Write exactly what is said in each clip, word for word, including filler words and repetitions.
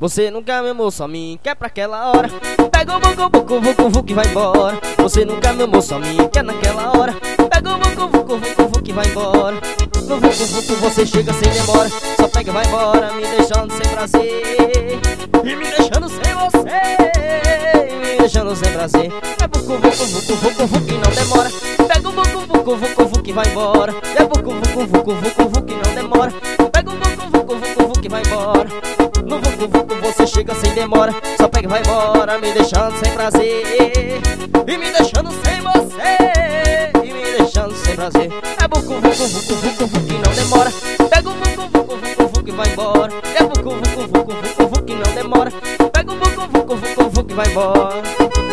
Você nunca me amou, só me quer pra aquela hora. Pega o vucu, vucu, vucu, vucu que vai embora. Você nunca me amou, só me quer naquela hora. Pega o vucu, vucu, vucu, vucu que vai embora. No vucu, vucu você chega sem demora. Só pega e vai embora, me deixando sem prazer. E me deixando sem você, me deixando sem prazer. É vucu, vucu, vucu, vucu, vucu que não demora. Pega o vucu, vucu, vucu, vucu que vai embora. É vucu, vucu, vucu, vucu, vucu que não demora. Pega o vucu, vucu, vucu, vucu que vai embora. No vucu, vucu você chega sem demora. Só pega e vai embora, me deixando sem prazer. E me deixando sem você, e me deixando sem prazer. É vucu, vucu, vucu, vucu, vucu que não demora. Pega o vucu, vucu, vucu, vucu que vai embora. É vucu, vucu, vucu, vucu, vucu que não demora. Pega o vucu, vucu, vucu, vucu que vai embora.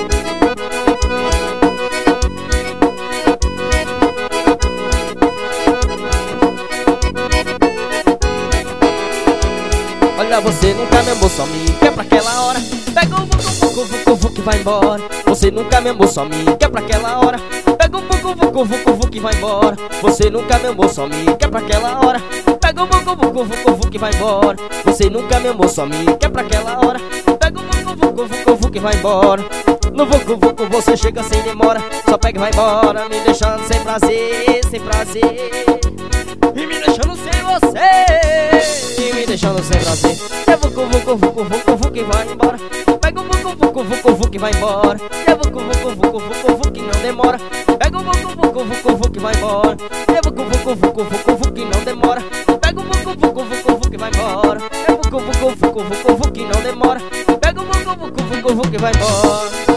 Olha, você nunca me amou, só me quer pra aquela hora. Pega o vucu, vucu, vucu, vucu que vai embora. Você nunca me amou, só me quer pra aquela hora. Pega o vucu, vucu, vucu, vucu que vai embora. Você nunca me amou, só me quer pra aquela hora. Pega o vucu, vucu, vucu, vucu que vai embora. Você nunca me amou, só me quer pra aquela hora. Pega o vucu, vucu, vucu, vucu que vai embora. No vucu, vucu você chega sem demora. Só pega e vai embora, me deixando sem prazer, sem prazer. E me deixando sem você, e me deixando sem prazer. É vucu, vucu, vucu, vucu, vucu que vai embora. Pega o vucu, vucu, vucu, vucu que vai embora. É vucu, vucu, vucu, vucu, vucu que não demora. Pega o vucu, vucu, vucu, vucu que vai embora. É vucu, vucu, vucu, vucu, vucu que não demora. Pega o vucu, vucu, vucu, vucu que vai embora. É vucu, vucu, vucu, vucu, vucu que não demora. Pega o vucu, vucu, vucu, vucu que vai embora.